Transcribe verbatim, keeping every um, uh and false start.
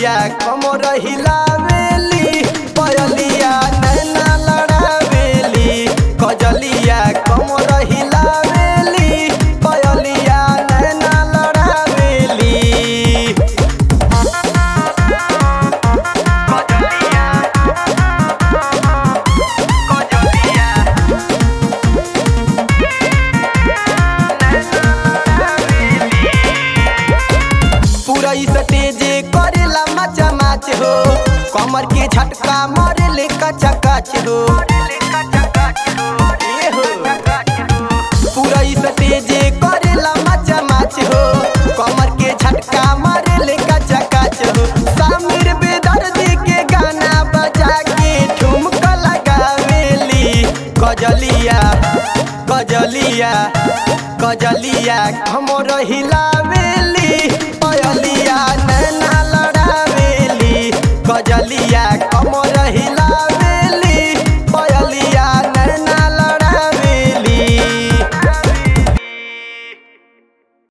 कजलिया कमर हिलावेली पयलिया नैना लड़ावेली कजलिया कमर हिलावेली पयलिया नैना लड़ावेली कजलिया कजलिया पूरा स्टेज करेला मचा माच हो कमर के झटका मारे ले कचा काच हो ए हो पूरा स्टेज करेला मचा माच हो कमर के झटका मारे ले कचा काच हो सामिर बेदर्दी के गाना बजा के ठुमका लगावेली कजलिया कजलिया कजलिया कमर हिलावेली